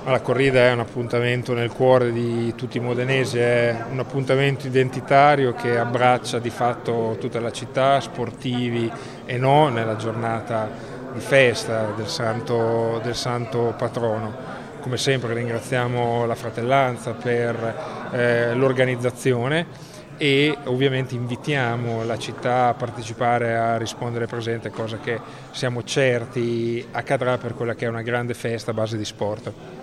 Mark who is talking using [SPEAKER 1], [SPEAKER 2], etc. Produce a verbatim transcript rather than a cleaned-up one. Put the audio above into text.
[SPEAKER 1] La corrida è un appuntamento nel cuore di tutti i modenesi, è un appuntamento identitario che abbraccia di fatto tutta la città, sportivi e no, nella giornata di festa del santo, del santo patrono. Come sempre ringraziamo la Fratellanza per eh, l'organizzazione e ovviamente invitiamo la città a partecipare, a rispondere presente, cosa che siamo certi accadrà per quella che è una grande festa a base di sport.